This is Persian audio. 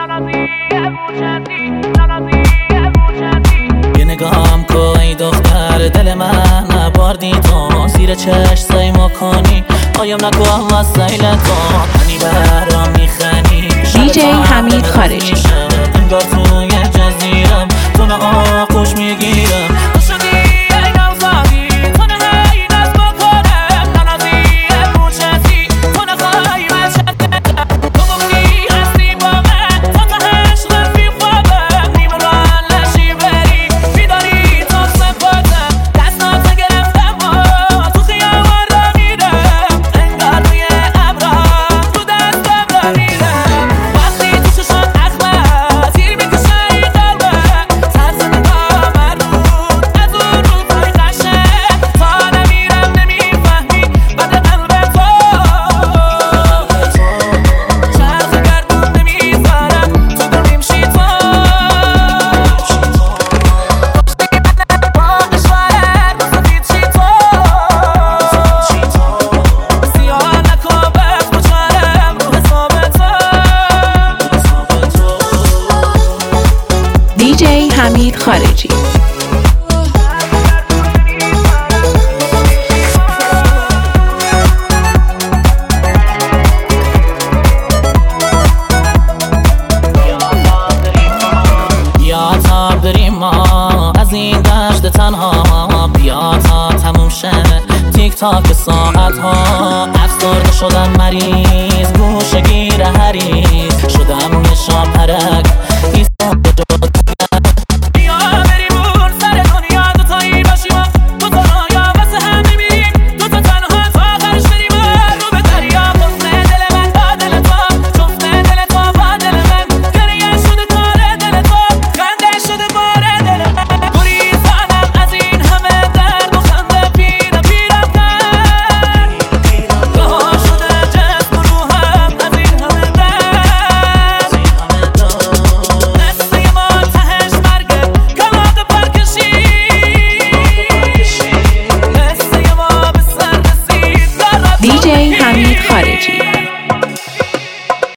یه نگاهم که ای دختر دل من نباردی تو زیر چشم ما کنی آیم نگاه وسیل تو هنی برام میخنی دیجی حمید خارجی انگار توی جزیرم تو نه آغوش میگیرم دیجی حمید خارجی بیا تا بریم ما از این دشت تنها بیا تا تموم شه تیک تاک ساعت ها افسرده شدم مریض گوشه گیر حریص شدم یه شاپرک